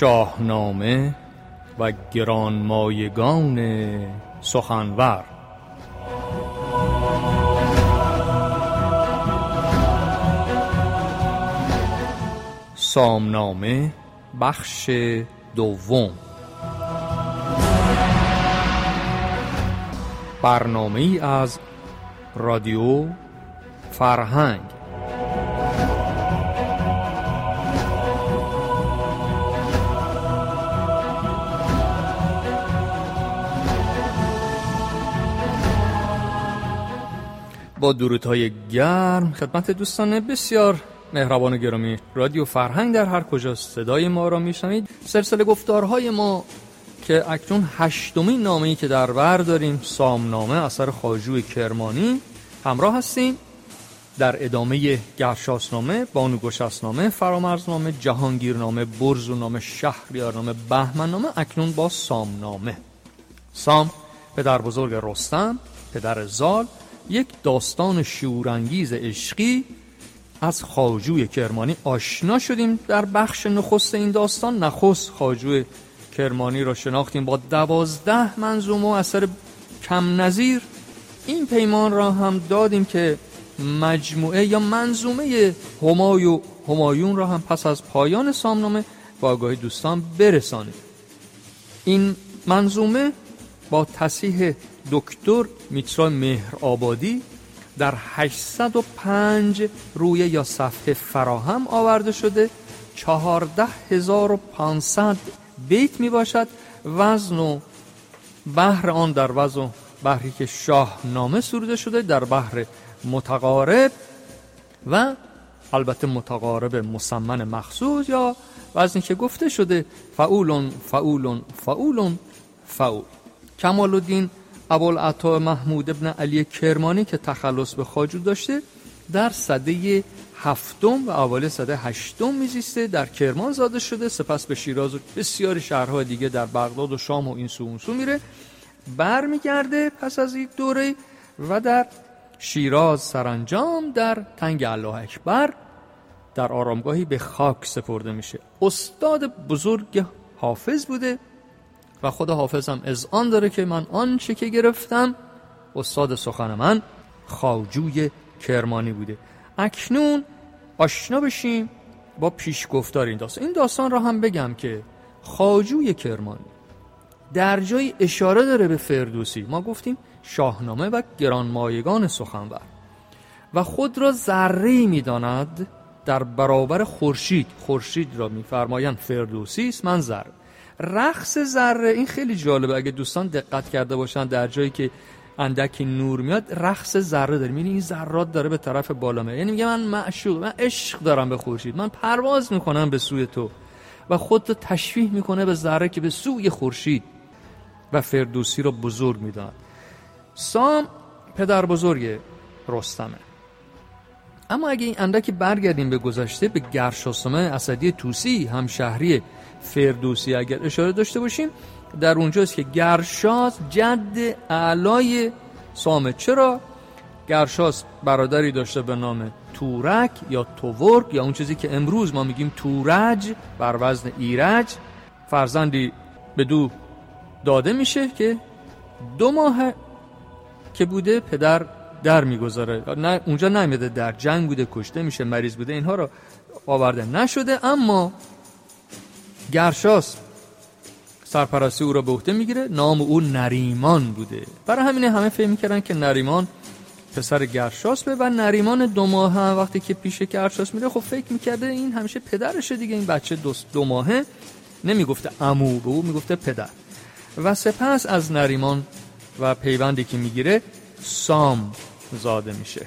شاهنامه و گرانمایگان سخنور. سامنامه بخش دوم. برنامه‌ای از رادیو فرهنگ. با درودهای گرم خدمت دوستان بسیار مهربان و گرامی رادیو فرهنگ در هر کجا صدای ما را میشنوید. سلسله گفتارهای ما که اکنون 8مین نامه‌ای که در بر داریم، سامنامه اثر خواجوی کرمانی، همراه هستیم. در ادامه گرشاسنامه، بانوگشسنامه، فرامرزنامه، جهانگیرنامه، برزونامه، شهریارنامه، بهمننامه، اکنون با سامنامه. سام پدر بزرگ رستم، پدر زال، یک داستان شورانگیز عشقی از خواجوی کرمانی آشنا شدیم. در بخش نخست این داستان نخست خواجوی کرمانی را شناختیم با 12 منظومه و اثر کم نظیر. این پیمان را هم دادیم که مجموعه یا منظومه همایون را هم پس از پایان سامنامه با آگاهی دوستان برسانیم. این منظومه با تصحیح دکتر میترا مهرآبادی در 805 رویه یا صفحه فراهم آورده شده. 14500 بیت می باشد. وزن و بحر آن در وزن و بحری که شاهنامه سروده شده در بحر متقارب و البته متقارب مسمن مخصوص یا وزنی که گفته شده فعولون فعولون فعولون فعول. کمال الدین ابوالعطا محمود ابن علی کرمانی که تخلص به خواجو داشته در سده 7 و اوایل سده 8 میزیسته. در کرمان زاده شده، سپس به شیراز و بسیاری شهرهای دیگه در بغداد و شام و این سو اون سو میره، برمیگرده پس از یک دوره و در شیراز سرانجام در تنگ الله اکبر در آرامگاهی به خاک سپرده میشه. استاد بزرگ حافظ بوده و خود حافظ هم اذعان داره که من آنچه که گرفتم استاد سخن من خواجوی کرمانی بوده. اکنون آشنا بشیم با پیشگفتار این داستان. این داستان را هم بگم که خواجوی کرمانی در جای اشاره داره به فردوسی. ما گفتیم شاهنامه و گرانمایگان سخنور و خود را ذره‌ای می‌داند در برابر خورشید. خورشید را می‌فرمایند فردوسی است، من ذره. رقص ذره این خیلی جالبه، اگه دوستان دقت کرده باشن در جایی که اندکی نور میاد رقص ذره داره، می‌بینی این ذرات داره به طرف بالا میره، یعنی میگه من معشوق، من عشق دارم به خورشید، من پرواز میکنم به سوی تو و خود رو تشبیه میکنه به ذره که به سوی خورشید و فردوسی رو بزرگ میداند. سام پدر بزرگ رستمه. اما اگه این اندکی برگردیم به گذشته، به گرشاسنامه اسدی طوسی همشهری فردوسی اگر اشاره داشته باشیم، در اونجاست که گرشاس جد اعلای سامه. چرا؟ گرشاس برادری داشته به نام تورک یا تورک یا اون چیزی که امروز ما میگیم تورج بر وزن ایرج. فرزندی به دو داده میشه که 2 ماه که بوده پدر در میگذاره، نه اونجا نمیده، در جنگ بوده، کشته میشه، مریض بوده، اینها رو آورده نشده. اما گرشاس سرپرستی او را به عهده میگیره. نام او نریمان بوده، برای همین همه فکر میکردن که نریمان پسر گرشاس به و نریمان 2 ماهه وقتی که پیش گرشاس میره خب فکر میکرده این همیشه پدرشه دیگه، این بچه 2 ماهه نمیگفته عمو، به او میگفته پدر. و سپس از نریمان و پیوندی که میگیره سام زاده میشه.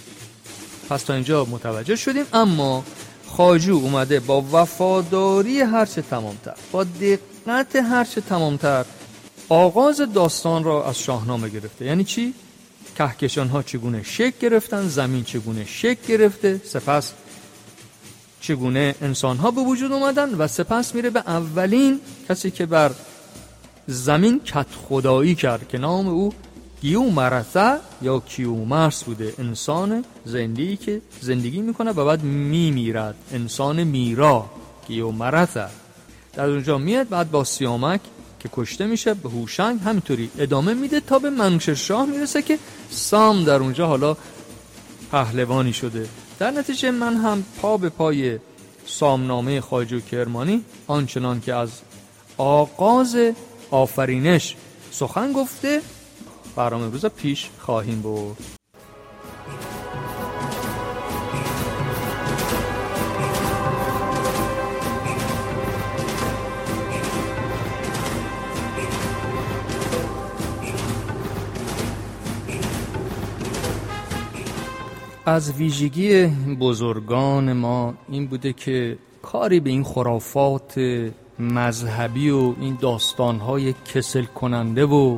پس تا اینجا متوجه شدیم. اما خواجو اومده با وفاداری هرچه تمامتر، با دقت هرچه تمامتر آغاز داستان را از شاهنامه گرفته. یعنی چی؟ کهکشان ها چگونه شکل گرفتن، زمین چگونه شکل گرفته، سپس چگونه انسان ها به وجود اومدن و سپس میره به اولین کسی که بر زمین کت خدایی کرد که نام او گیومرث یا کیومرث بوده. انسان زندگی که زندگی میکنه و بعد میمیرد، انسان میرا، گیومرث. در اونجا میاد، بعد با سیامک که کشته میشه، به هوشنگ همینطوری ادامه میده تا به منوچهر میرسه که سام در اونجا حالا پهلوانی شده. در نتیجه من هم پا به پای سامنامه خواجه کرمانی آنچنان که از آغاز آفرینش سخن گفته برنامه امروز پیش خواهیم برد. از ویژگی بزرگان ما این بوده که کاری به این خرافات مذهبی و این داستانهای کسل کننده و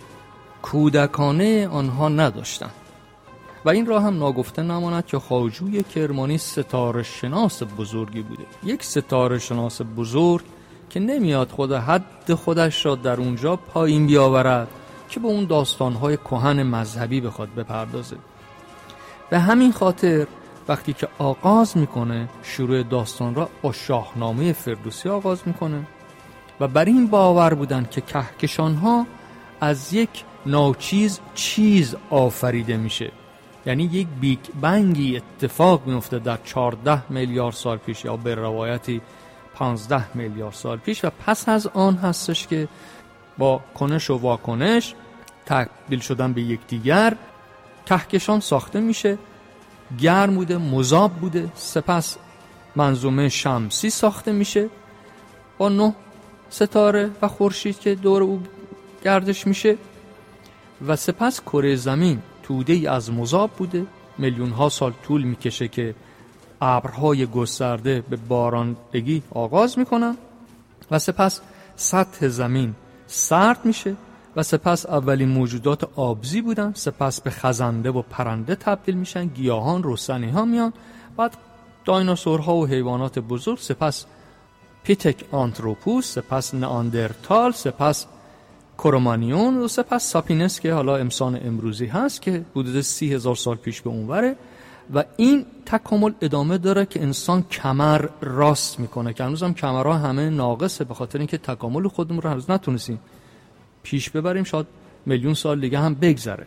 کودکانه آنها نداشتن و این را هم ناگفته نماند که خواجوی کرمانی ستاره شناس بزرگی بوده. یک ستاره شناس بزرگ که نمیاد خود حد خودش را در اونجا پایین بیاورد که به اون داستانهای کهن مذهبی بخواد بپردازه. به همین خاطر وقتی که آغاز میکنه شروع داستان را با شاهنامه فردوسی آغاز میکنه و بر این باور بودن که کهکشان ها از یک ناچیز چیز آفریده میشه، یعنی یک بیگ بنگی اتفاق میفته در 14 میلیارد سال پیش یا به روایتی 15 میلیارد سال پیش و پس از آن هستش که با کنش و واکنش تبدیل شدن به یکدیگر کهکشان ساخته میشه. گرم بوده، مذاب بوده، سپس منظومه شمسی ساخته میشه با 9 ستاره و خورشید که دور او گردش میشه و سپس کره زمین توده‌ای از مذاب بوده، میلیون ها سال طول میکشه که ابرهای گسترده به بارندگی آغاز میکنن و سپس سطح زمین سرد میشه و سپس اولین موجودات آبزی بودن، سپس به خزنده و پرنده تبدیل میشن، گیاهان، رستنی ها میان، بعد دایناسورها و حیوانات بزرگ، سپس پیتک آنتروپوس، سپس نئاندرتال، سپس کرومانیون و سپس ساپینس که حالا انسان امروزی هست که حدود 30,000 سال پیش به اونوره و این تکامل ادامه داره که انسان کمر راست میکنه که هنوز هم کمرها همه ناقصه به خاطر اینکه تکامل خودمون رو هنوز نتونستیم پیش ببریم، شاید میلیون سال دیگه هم بگذره.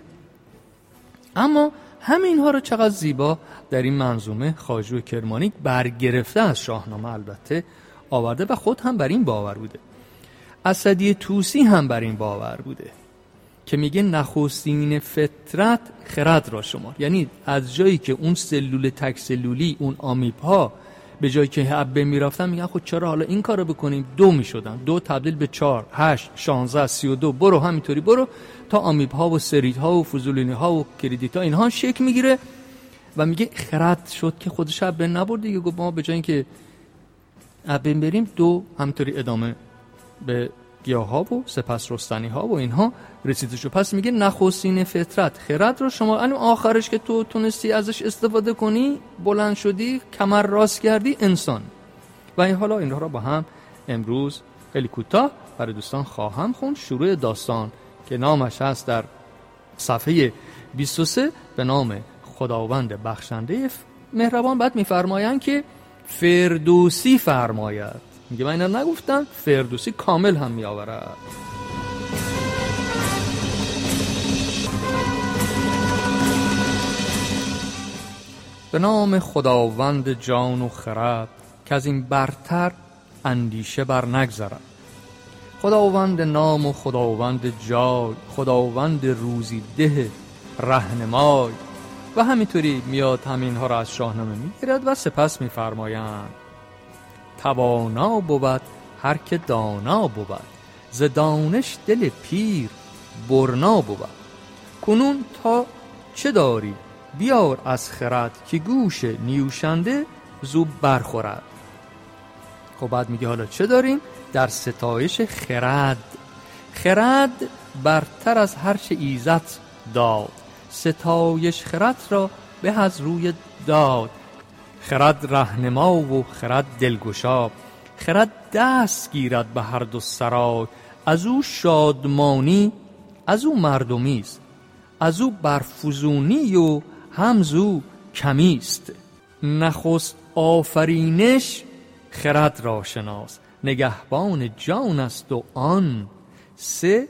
اما همینها رو چقدر زیبا در این منظومه خواجه کرمانی برگرفته از شاهنامه البته آورده و خود هم بر این باور بوده. اسدی طوسی هم بر این باور بوده که میگه نخستین فطرت خرد را شمار، یعنی از جایی که اون سلول تک سلولی اون آمیب ها به جایی که حبه میرفتن میگن خود چرا حالا این کارو بکنیم، 2 میشدن، 2 تبدیل به 4، 8، 16، 32 برو همینطوری برو تا آمیب ها و سرید ها و فوزولینی ها و کریدیت ها اینها شکل میگیره و میگه خرد شد که خودش حبه نبرد دیگه، گفت ما به جای اینکه حبه بریم 2 همینطوری ادامه به گیاه ها و سپس رستنی ها و اینها رسیده شد. پس میگه نخستین فطرت خرد رو شما، یعنی آخرش که تو تونستی ازش استفاده کنی، بلند شدی، کمر راست کردی، انسان. و این حالا اینها را با هم امروز خیلی کوتاه برای دوستان خواهم خوند. شروع داستان که نامش هست در صفحه 23 به نام خداوند بخشنده مهربان. بعد میفرمایند که فردوسی فرماید. میگه من اینا نگفتم، فردوسی کامل هم میآورد. به نام خداوند جان و خرد که از این برتر اندیشه بر نگذرد. خداوند نام و خداوند جای، خداوند روزی ده رهنمای. و همینطوری میاد همینها را از شاهنامه میگیرد و سپس میفرمایند توانا بود هر که دانا بود، ز دانش دل پیر برنا بود. کنون تا چه داری بیار از خرد، که گوش نیوشنده زو برخورد. خب بعد میگه حالا چه داریم؟ در ستایش خرد. خرد برتر از هر چه ایزد داد، ستایش خرد را به از روی داد. خرد رهنما و خرد دلگشا، خرد دست گیرد به هر دو سرای. از او شادمانی از او مردمیست، از او برفزونی و همزو کمیست. نخست آفرینش خرد را شناس، نگهبان جان است و آن سه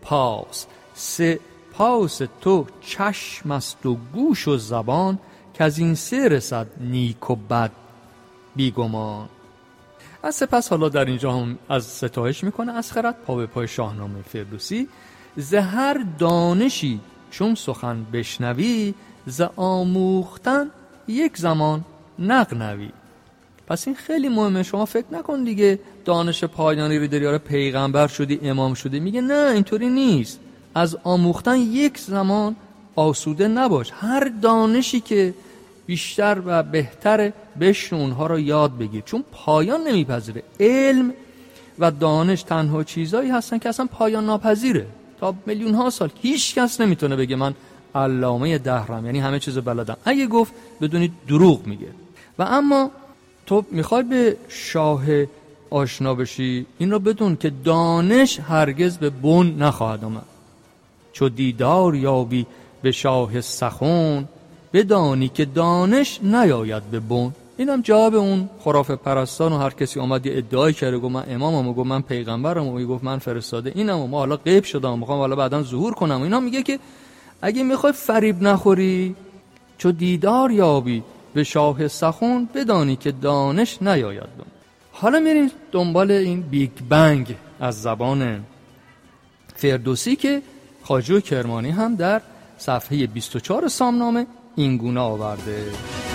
پاس تو چشم است و گوش و زبان، که از این سه رسد نیک و بد بیگمان. از سپس حالا در اینجا هم از ستایش میکنه از خرد پا به پای شاهنامه فردوسی. ز هر دانشی چون سخن بشنوی، ز آموختن یک زمان نغنوی. پس این خیلی مهمه. شما فکر نکن دیگه دانش پایانی رو داری، آره پیغمبر شدی، امام شدی. میگه نه، اینطوری نیست. از آموختن یک زمان آسوده نباش. هر دانشی که بیشتر و بهتر بشنو، اونها رو یاد بگیر، چون پایان نمیپذیره. علم و دانش تنها چیزایی هستن که اصلا پایان ناپذیره. تا میلیون ها سال هیچ کس نمیتونه بگه من علامه دهرم، یعنی همه چیز بلدم. اگه گفت بدونید دروغ میگه. و اما تو میخوای به شاه آشنا بشی، این رو بدون که دانش هرگز به بن نخواهد آمد. چو دیدار یابی به شاه سخن، بدانی که دانش نیاید به بن. اینم جواب اون خرافه پرستان و هر کسی اومد یه ادعای کرده، گفت من امامم، و گفت من پیغمبرم، و گفت من فرستاده اینم، و ما حالا غیب شدم، میخوام حالا بعداً ظهور کنم. و اینا میگه که اگه میخوای فریب نخوری، چو دیدار یابی به شاه سخن، بدانی که دانش نیاید بن. حالا میریم دنبال این بیگ بنگ از زبان فردوسی که خواجه کرمانی هم در صفحه 24 سامنامه این گونه آورده: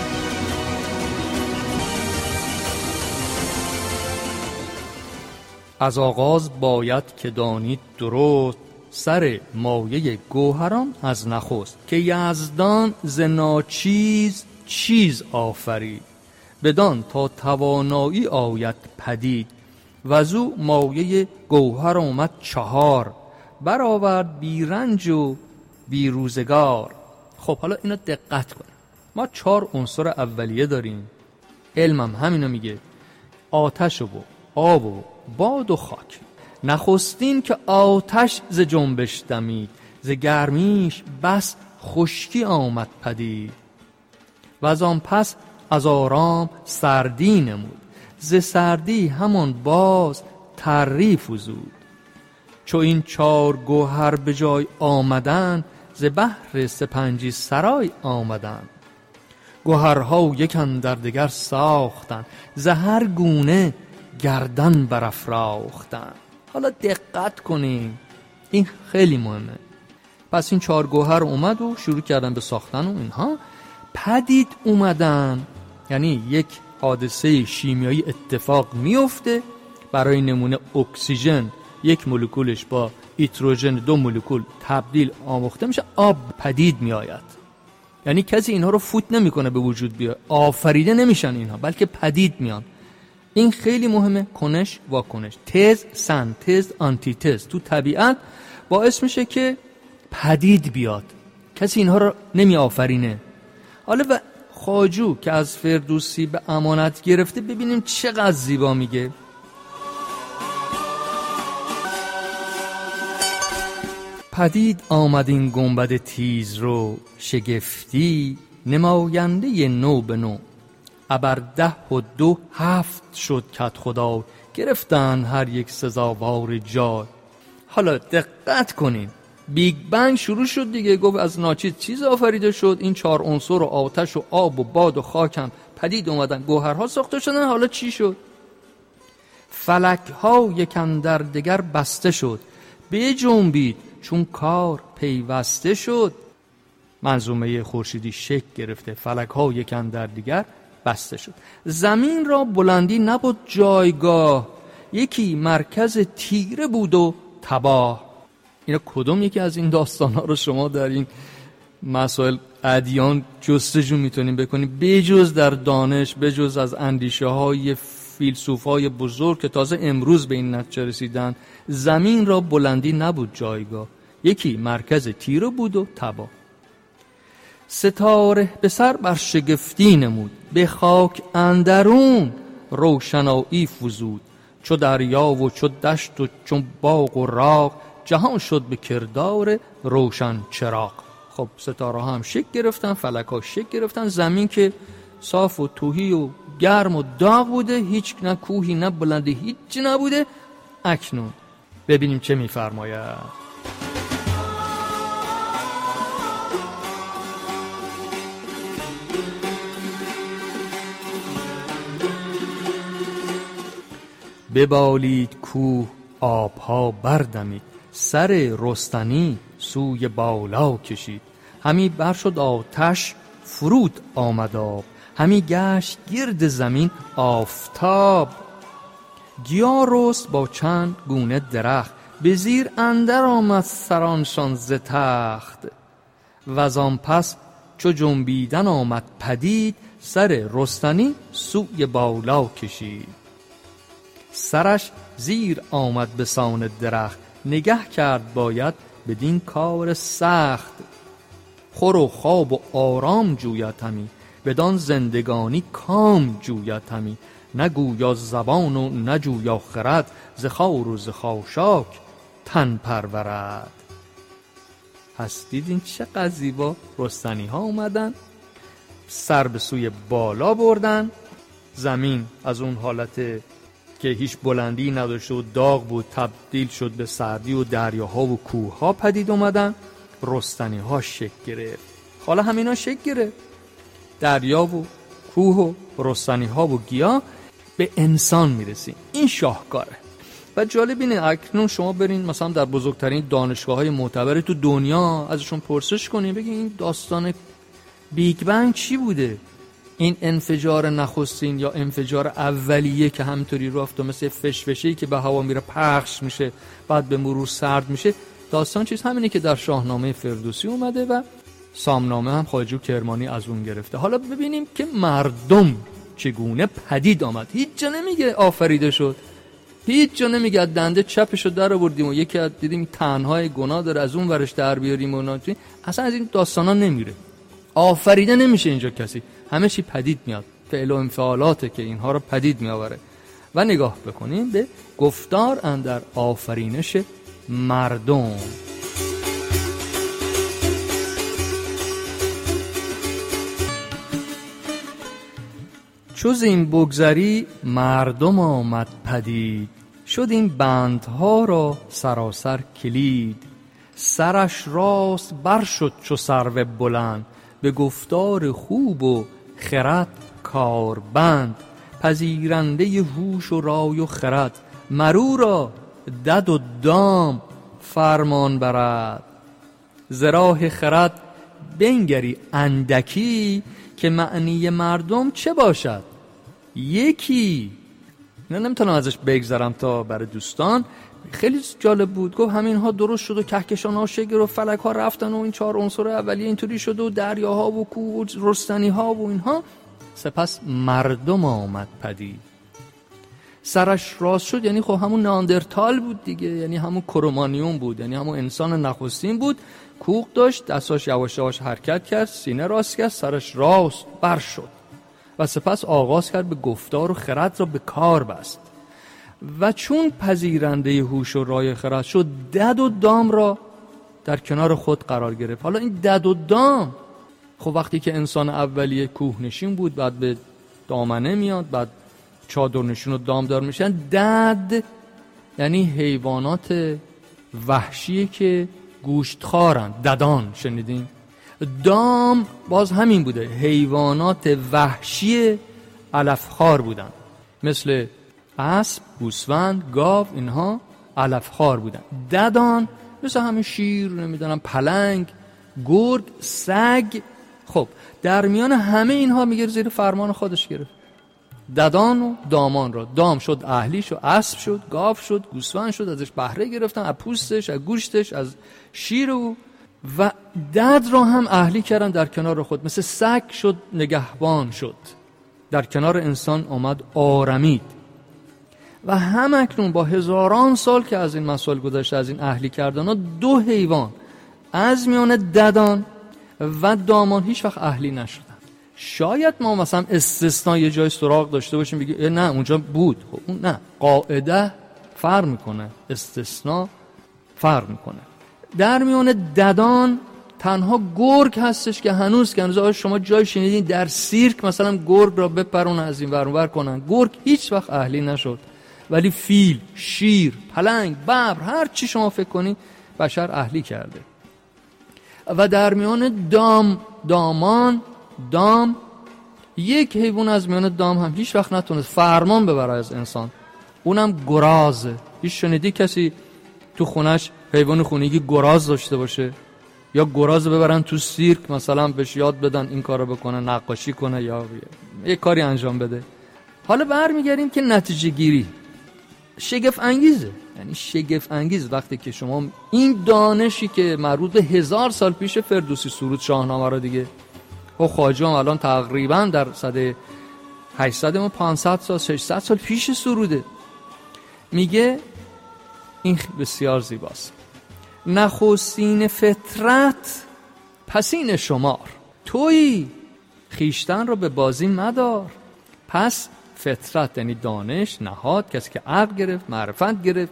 از آغاز باید که دانید درست، سر مایه گوهران از نخست. که یزدان ز ناچیز چیز آفرید، بدان تا توانایی آید پدید. وزو مایه گوهر آمد 4، برآورد بی رنج و بی روزگار. خب حالا اینا دقت کن. ما 4 عنصر اولیه داریم. علمم همینو میگه: آتش و آب و باد و خاک. نخستین که آتش ز جنبش دمید، ز گرمیش بس خشکی آمد پدید. و از آن پس از آرام سردی نمود، ز سردی همان باز تری فزود. چو این 4 گوهر به جای آمدن، ز بحر سپنجی سرای آمدن. گوهرها یک اندر دگر ساختن، ز هر گونه گردن برافراختن. حالا دقت کنیم، این خیلی مهمه. پس این 4 گوهر اومد و شروع کردن به ساختن و اینها پدید اومدن، یعنی یک حادثه شیمیایی اتفاق میفته. برای نمونه اکسیژن یک مولکولش با هیدروژن 2 مولکول تبدیل آموخته میشه، آب پدید میآید. یعنی کسی اینها رو فوت نمیکنه به وجود بیاد، آفریده نمیشن اینها، بلکه پدید میان. این خیلی مهمه. کنش واکنش، تز سنتز آنتیتز تو طبیعت باعث میشه که پدید بیاد. کسی اینها رو نمی آفرینه. حالا و خواجو که از فردوسی به امانت گرفته، ببینیم چقدر زیبا میگه: پدید آمد این گنبد تیز رو، شگفتی نماینده نو به نو. ابر 10 و 2 7 شد کد خدا، گرفتن هر یک سزاوار جای. حالا دقت کنین، بیگ بنگ شروع شد دیگه. گفت از ناچیز چیز آفریده شد. این 4 عنصر و آتش و آب و باد و خاک هم پدید اومدن، گوهرها ساخته شدن. حالا چی شد؟ فلک ها یک اندر دگر بسته شد، بجنبید چون کار پیوسته شد. منظومه خورشیدی شکل گرفته، فلک ها یک اندر دیگر بسته شد. زمین را بلندی نبود جایگاه، یکی مرکز تیره بود و تباه. اینا کدوم یکی از این داستان ها رو شما در این مسائل ادیان جستجو میتونیم بکنیم، بجز در دانش، بجز از اندیشه های فیلسوفای بزرگ که تازه امروز به این نتیجه رسیدن؟ زمین را بلندی نبود جایگاه، یکی مرکز تیره بود و تباه. ستاره به سر بر شگفتی نمود، به خاک اندرون روشنایی فزود. چو دریا و چو دشت و چو باغ و راغ، جهان شد به کردار روشن چراغ. خب ستاره ها هم شکل گرفتن، فلک ها شکل گرفتن، زمین که صاف و تهی و گرم و داغ بوده، هیچ نه کوهی نه بلندی هیچی نبوده. اکنون ببینیم چه می‌فرماید. ببالید کوه آبها بردمید، سر رستنی سوی بالا کشید. همی بر شد آتش فرود آمد آب، همی گشت گرد زمین آفتاب. گیا رست با چند گونه درخت، به زیر اندر آمد سرانشان ز تخت. وزان پس چو جنبیدن آمد پدید، سر رستنی سوی بالا کشید. سرش زیر آمد به سان درخت، نگه کرد باید بدین کار سخت. خور و خواب و آرام جوید همی، بدان زندگانی کام جوید همی. نگویا زبان و نجویا خرد، ز خار و ز خاشاک تن پرورد. پس دیدین چقدر زیبا رستنی ها اومدن، سر به سوی بالا بردن. زمین از اون حالت که هیچ بلندی نداشت و داغ بود تبدیل شد به سردی و دریاها و کوه ها پدید اومدن. رستنی ها شکل گرفت. حالا همینا شکل گرفت، دریا و کوه و رستنی ها و گیاه، به انسان میرسیم. این شاهکاره. و جالب اینه اکنون شما برین مثلا در بزرگترین دانشگاه های معتبر تو دنیا ازشون پرسش کنین، بگین این داستان بیگ بنگ چی بوده؟ این انفجار نخستین یا انفجار اولیه که همینطوری رفت و مثل فشفشه‌ای که به هوا میره پخش میشه بعد به مرور سرد میشه، داستان چیز همینه که در شاهنامه فردوسی اومده و سامنامه هم خواجو کرمانی از اون گرفته. حالا ببینیم که مردم چگونه پدید آمد. هیچ جا نمیگه آفریده شد، هیچ جا نمیگه دنده چپشو در آوردیم و یکی از دیدیم تنهای گناه داره از اون ورش در بیاریم و نه. اصلا از این داستانا نمیره. آفریده نمیشه اینجا کسی، همه چی پدید میاد. فعل و انفعالاته که اینها رو پدید میآوره. و نگاه بکنیم به گفتار اندر آفرینش مردم. چو زین بگذری مردم آمد پدید، شد این بندها را سراسر کلید. سرش راست بر شد چو سرو بلند، به گفتار خوب و خرد کاربند. پذیرنده هوش و رای و خرد، مرو را دد و دام فرمان برد. ز راه خرد بنگری اندکی، که معنی مردم چه باشد یکی. نمیتونم ازش بگذرم تا برای دوستان. خیلی جالب بود. گفت همین ها درست شد و کهکشان ها شکل و فلک ها رفتن و این 4 عنصر اولیه اینطوری شد و دریاها و کوه و رستنی ها و اینها. سپس مردم آمد پدید. سرش راست شد یعنی خب همون ناندرتال بود دیگه، یعنی همون کرومانیون بود، یعنی همون انسان نخستین بود. کوق داشت، دستاش یواش یواش حرکت کرد، سینه راست کرد، سرش راست بر شد و سپس آغاز کرد به گفتار و خرد را به کار بست. و چون پذیرنده هوش و رای خرد شد، دد و دام را در کنار خود قرار گرفت. حالا این دد و دام، خب وقتی که انسان اولیه کوهنشین بود، بعد به دامنه میاد، بعد چادرنشین و دامدار میشن. دد یعنی حیوانات وحشیه که گوشتخوارن، ددان شنیدین؟ دام باز همین بوده، حیوانات وحشی علفخوار بودن، مثل اسب، گوسفند، گاو، اینها علفخوار بودن. ددان مثل همین شیر، نمیدونم پلنگ، گرگ، سگ. خب در میان همه اینها میگه زیر فرمان خودش گرفت ددان و دامان را. دام شد اهلی شد، اسب شد، گاو شد، گوسفند شد، ازش بهره گرفتن، از پوستش، از گوشتش، از شیر و دد را هم اهلی کردن در کنار خود، مثل سگ شد، نگهبان شد، در کنار انسان آمد آرمید. و هم اکنون با هزاران سال که از این مسائل گذشته، از این اهلی کردن ها، 2 حیوان از میان ددان و دامان هیچ وقت اهلی نشدن. شاید ما مثلا استثناء یه جای سراغ داشته باشیم بگیم نه اونجا بود، خب اون نه، قاعده فرق میکنه، استثناء فرق میکنه. در میان ددان تنها گرگ هستش که هنوز شما جای شنیدین در سیرک مثلا گرگ را بپرونه از این ور اون ور کنن. گرگ هیچ وقت اهلی نشد، ولی فیل، شیر، پلنگ، ببر، هر چی شما فکر کنی بشر اهلی کرده. و در میان دام یک حیوان از میان دام هم هیچ وقت نتونست فرمان ببره از انسان، اونم گرازه. هیچ شنیدی کسی تو خونش حیوان خونگی گراز داشته باشه؟ یا گراز ببرن تو سیرک مثلا بهش یاد بدن این کارو بکنه، نقاشی کنه یا یک کاری انجام بده. حالا برمیگردیم که نتیجه گیری شگفت انگیزه. یعنی شگفت انگیز وقتی که شما این دانشی که مربوط به 1000 سال پیش فردوسی سرود شاهنامه رو دیگه و خواجه هم الان تقریبا در سده 800 و 500 سال 600 سال پیش سروده، میگه این بسیار زیباست. نخستین فطرت پسین شمار، تویی خیشتن رو به بازی مدار. پس فطرت یعنی دانش، نهاد، کسی که عقل گرفت، معرفت گرفت،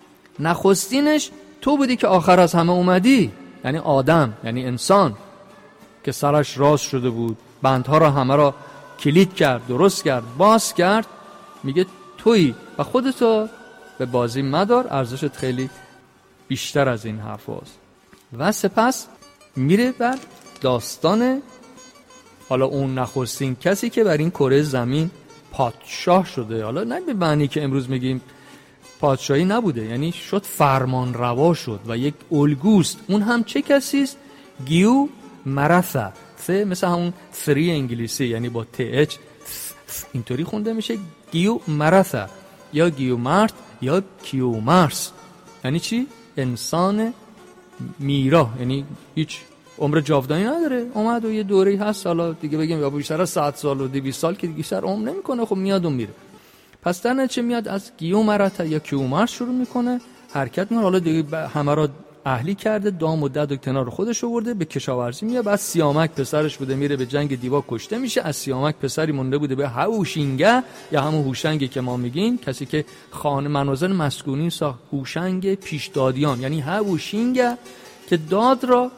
نخستینش تو بودی که آخر از همه اومدی. یعنی آدم، یعنی انسان که سرش راست شده بود، بندها را همه را کلید کرد، درست کرد، باز کرد. میگه تویی و خودتو به بازی مدار. ارزشت خیلی بیشتر از این حرف هست. و سپس میره بر داستان حالا اون نخستین کسی که بر این کره زمین پادشاه شده. حالا نه به معنی که امروز میگیم پادشاهی نبوده، یعنی شد فرمان روا شد و یک الگوست. اون هم چه کسیست؟ گیو مرثا، مثل همون 3 انگلیسی، یعنی با TH اینطوری خونده میشه گیو مرثا یا گیو مرت یا کیو مرس. یعنی چی؟ انسان میرا، یعنی هیچ عمر جاودانی نداره. اومد و یه دوره‌ای هست، حالا دیگه بگیم یا بیشتر از 100 سال و 200 سال که دیگه بیشتر عمر نمیکنه، خب میاد و میره. پس در نتیجه میاد از گیو مرتا یا کیو مرس شروع میکنه، حرکت میکنه. حالا دیگه همه را اهلی کرده، دام و دد و کنار خودش آورده، به کشاورزی میاد. بعد سیامک پسرش بوده میره به جنگ دیوا کشته میشه. از سیامک پسری مونده بوده به هوشینگه یا همون هوشنگی که ما میگیم، کسی که خانه منازل مسکونی ساخت، هوشنگ پیشدادیان، یعنی هوشینگه که داد را،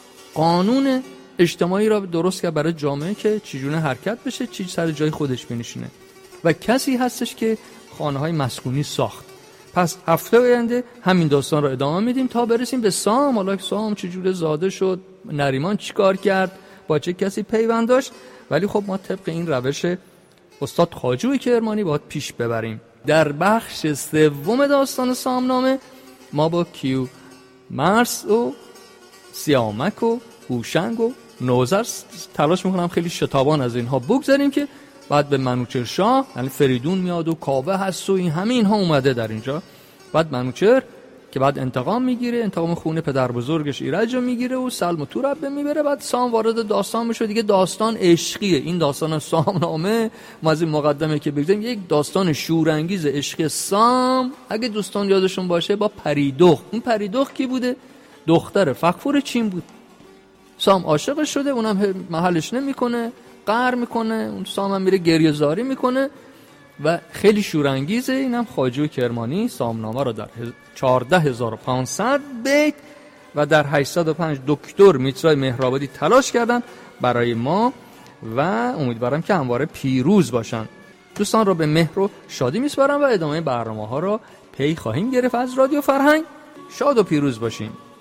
قانون اجتماعی را درست کرد برای جامعه که چجونه حرکت بشه، چی سر جای خودش بنشینه. و کسی هستش که خانه‌های مسکونی ساخت. پس هفته آینده همین داستان رو ادامه میدیم تا برسیم به سام. حالا سام چجوره زاده شد، نریمان چیکار کرد، با چه کسی پیوند داشت. ولی خب ما طبق این روش استاد خواجوی کرمانی باید پیش ببریم. در بخش سوم داستان سامنامه ما با کیو مرس و سیامک و هوشنگ و نوذر تلاش میکنم خیلی شتابان از اینها بگذاریم که بعد به منوچهرشاه، یعنی فریدون میاد و کاوه هست و این همه اینها اومده در اینجا. بعد منوچهر که بعد انتقام میگیره، انتقام خون پدر بزرگش ایرج رو میگیره و سلم و تور به میبره. بعد سام وارد داستان میشه دیگه. داستان عشقیه. این داستان سامنامه ما از این مقدمه که بگذاریم یک داستان شورانگیز عشقی. سام اگه دوستان یادشون باشه با پریدخت، این پریدخت کی بوده؟ دختر فغفور چین بود. سام عاشقش شده، اونم محلش نمیکنه، قهر میکنه. اون سام هم میره گریه زاری میکنه و خیلی شورانگیزه. اینم خواجه کرمانی سامنامه رو در 14500 بیت و در 805 دکتر میترای مهرآبادی تلاش کردن برای ما و امیدوارم که همواره پیروز باشن. دوستان رو به مهر و شادی میسپارم و ادامه برنامه ها رو پی خواهیم گرفت از رادیو فرهنگ. شاد و پیروز باشین.